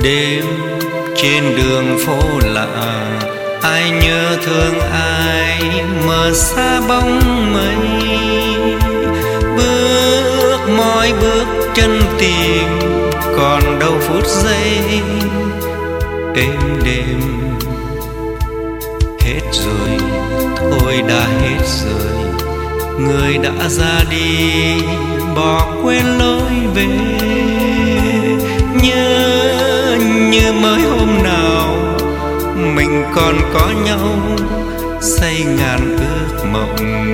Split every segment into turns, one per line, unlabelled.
Đêm trên đường phố lạ, ai nhớ thương ai mờ xa bóng mây. Bước mỗi bước chân tìm, còn đâu phút giây êm đềm. Hết rồi, thôi đã hết rồi, người đã ra đi bỏ quên lối về. Nhớ như mới hôm nào mình còn có nhau, xây ngàn ước mộng.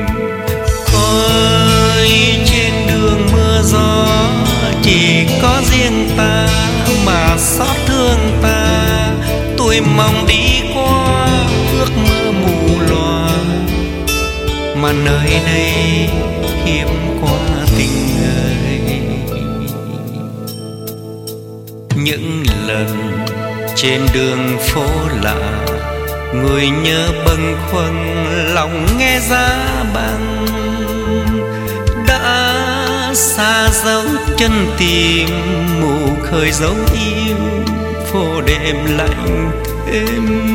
Ôi trên đường mưa gió, chỉ có riêng ta mà xót thương ta. Tôi mong đi qua ước mơ mù loà, mà nơi đây hiếm quá tình người. Những lần trên đường phố lạ, người nhớ bâng khuâng lòng nghe giá băng. Đã xa dấu chân tìm, mù khơi dấu yêu phố đêm lạnh thêm.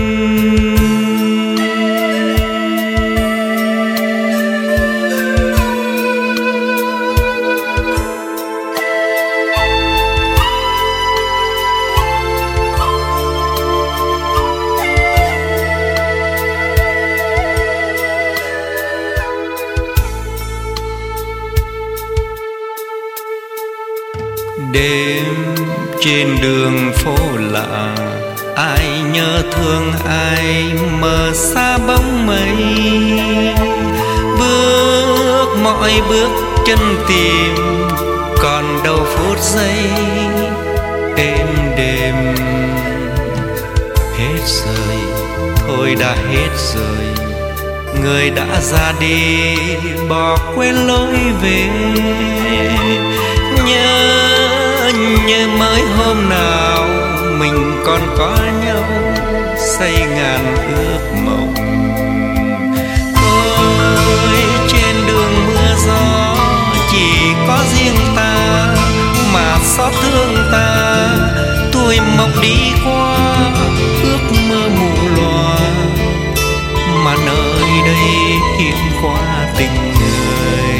Đêm trên đường phố lạ, ai nhớ thương ai mờ xa bóng mây. Bước mọi bước chân tìm, còn đâu phút giây êm đềm. Hết rồi, thôi đã hết rồi, người đã ra đi bỏ quên lối về. Nhớ như mới hôm nào mình còn có nhau, xây ngàn ước mộng. Ôi trên đường mưa gió, chỉ có riêng ta mà xót thương ta. Tôi mong đi qua ước mơ mù loà, mà nơi đây hiếm quá tình người.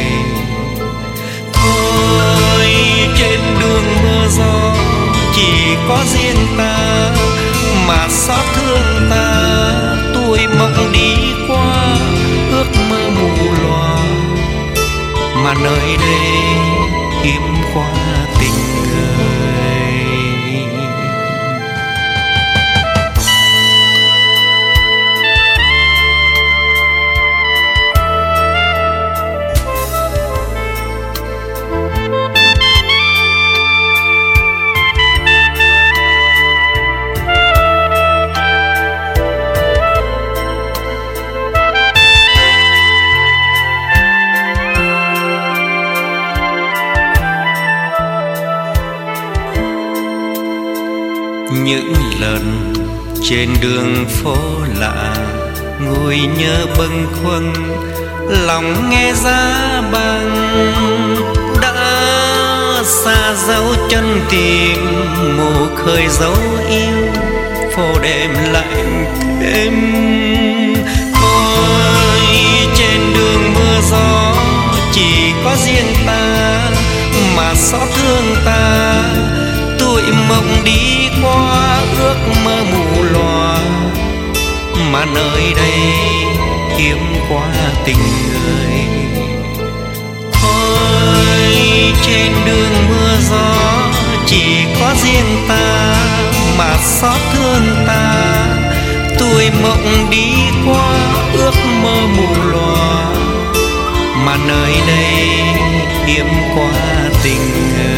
Thôi trên đường mưa gió, chỉ có riêng ta mà xót thương ta. Tôi mong đi qua ước mơ mù loà, mà nơi đây hiếm quá tình người. Những lần trên đường phố lạ, ngồi nhớ bâng khuâng lòng nghe giá băng. Đã xa dấu chân tìm, mù khơi dấu yêu phố đêm lạnh thêm. Ôi trên đường mưa gió, chỉ có riêng ta mà xót thương ta. Tôi mong đi qua ước mơ mù loà, mà nơi đây hiếm quá tình người. Thôi trên đường mưa gió, chỉ có riêng ta mà xót thương ta. Tôi mong đi qua ước mơ mù loà, mà nơi đây hiếm quá tình người.